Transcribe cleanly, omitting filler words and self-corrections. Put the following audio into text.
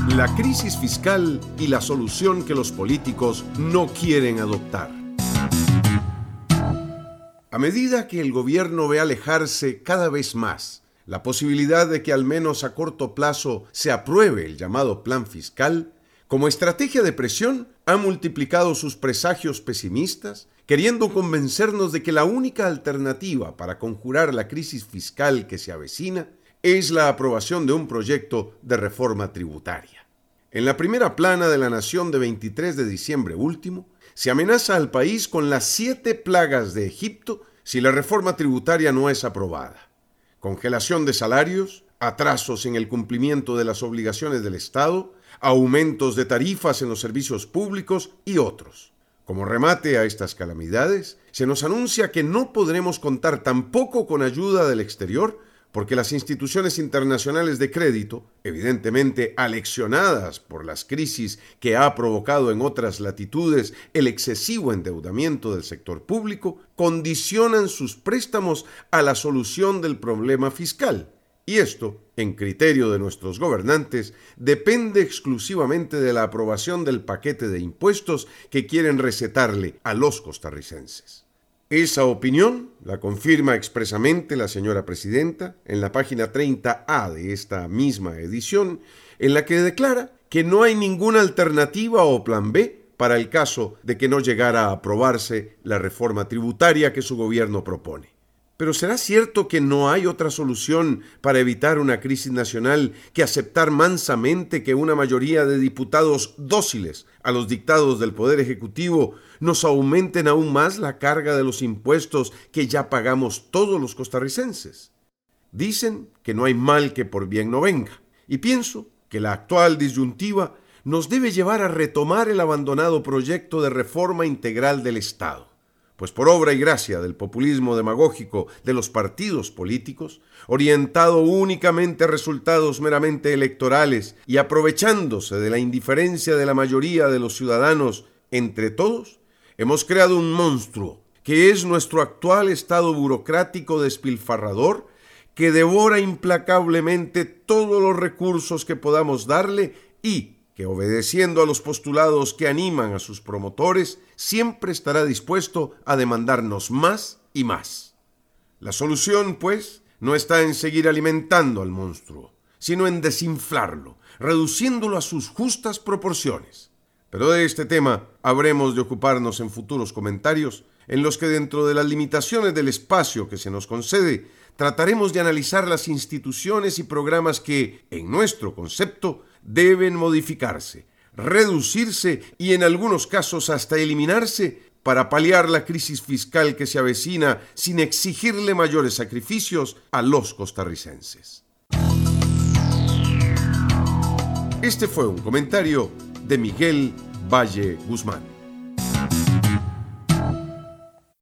La crisis fiscal y la solución que los políticos no quieren adoptar. A medida que el gobierno ve alejarse cada vez más la posibilidad de que al menos a corto plazo se apruebe el llamado plan fiscal, como estrategia de presión ha multiplicado sus presagios pesimistas, queriendo convencernos de que la única alternativa para conjurar la crisis fiscal que se avecina es la aprobación de un proyecto de reforma tributaria. En la primera plana de La Nación de 23 de diciembre último, se amenaza al país con las 7 plagas de Egipto si la reforma tributaria no es aprobada. Congelación de salarios, atrasos en el cumplimiento de las obligaciones del Estado, aumentos de tarifas en los servicios públicos y otros. Como remate a estas calamidades, se nos anuncia que no podremos contar tampoco con ayuda del exterior porque las instituciones internacionales de crédito, evidentemente aleccionadas por las crisis que ha provocado en otras latitudes el excesivo endeudamiento del sector público, condicionan sus préstamos a la solución del problema fiscal. Y esto, en criterio de nuestros gobernantes, depende exclusivamente de la aprobación del paquete de impuestos que quieren recetarle a los costarricenses. Esa opinión la confirma expresamente la señora presidenta en la página 30A de esta misma edición, en la que declara que no hay ninguna alternativa o plan B para el caso de que no llegara a aprobarse la reforma tributaria que su gobierno propone. Pero ¿será cierto que no hay otra solución para evitar una crisis nacional que aceptar mansamente que una mayoría de diputados dóciles a los dictados del Poder Ejecutivo nos aumenten aún más la carga de los impuestos que ya pagamos todos los costarricenses? Dicen que no hay mal que por bien no venga, y pienso que la actual disyuntiva nos debe llevar a retomar el abandonado proyecto de reforma integral del Estado. Pues por obra y gracia del populismo demagógico de los partidos políticos, orientado únicamente a resultados meramente electorales y aprovechándose de la indiferencia de la mayoría de los ciudadanos, entre todos, hemos creado un monstruo que es nuestro actual estado burocrático despilfarrador que devora implacablemente todos los recursos que podamos darle y que, obedeciendo a los postulados que animan a sus promotores, siempre estará dispuesto a demandarnos más y más. La solución, pues, no está en seguir alimentando al monstruo, sino en desinflarlo, reduciéndolo a sus justas proporciones. Pero de este tema habremos de ocuparnos en futuros comentarios, en los que dentro de las limitaciones del espacio que se nos concede, trataremos de analizar las instituciones y programas que, en nuestro concepto, deben modificarse, reducirse y en algunos casos hasta eliminarse para paliar la crisis fiscal que se avecina sin exigirle mayores sacrificios a los costarricenses. Este fue un comentario de Miguel Valle Guzmán.